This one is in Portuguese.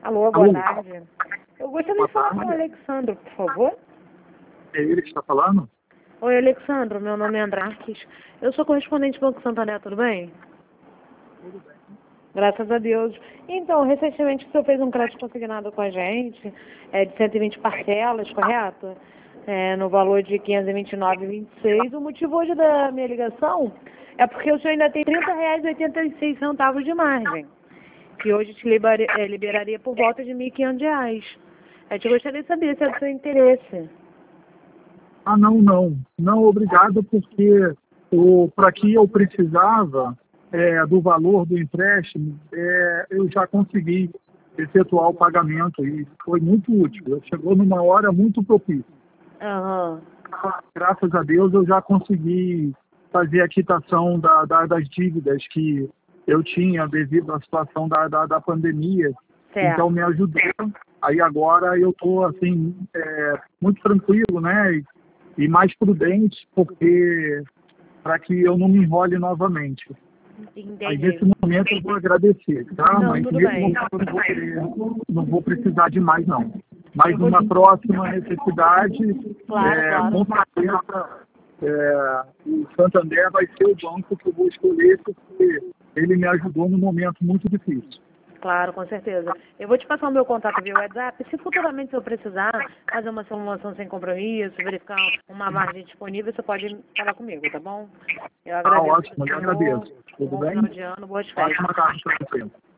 Alô, boa Alô? tarde. Eu gostaria de falar com o Alexandro, por favor. É ele que está falando? Oi, Alexandro, meu nome é Andraques. Eu sou correspondente do Banco Santander, tudo bem? Tudo bem. Graças a Deus. Então, recentemente o senhor fez um crédito consignado com a gente, de 120 parcelas, correto? No valor de R$ 529,26. O motivo hoje da minha ligação é porque o senhor ainda tem R$ 30,86 de margem, que hoje te liberaria por volta de R$ 1.500. Eu te gostaria de saber se é do seu interesse. Ah, não. Não, obrigado, porque para que eu precisava do valor do empréstimo, eu já consegui efetuar o pagamento e foi muito útil. Chegou numa hora muito propícia. Aham. Graças a Deus eu já consegui fazer a quitação das dívidas que eu tinha devido à situação da pandemia. Certo. Então me ajudou. Aí agora eu estou assim, muito tranquilo, né? E mais prudente, porque para que eu não me enrole novamente. Aí Entendi. nesse momento eu vou agradecer, tá? Não, Mas tudo nesse bem. momento eu não vou precisar de mais não. Mas Eu vou numa te- próxima necessidade, Claro. com certeza, o Santander vai ser o banco que eu vou escolher, porque ele me ajudou num momento muito difícil. Claro, com certeza. Eu vou te passar o meu contato via WhatsApp. Se futuramente eu precisar fazer uma simulação sem compromisso, verificar uma margem disponível, você pode falar comigo, tá bom? Eu Tá agradeço. ótimo, eu Senhor. agradeço. Um Tudo bom bem? final de ano, boas festas. Ótima tarde para você.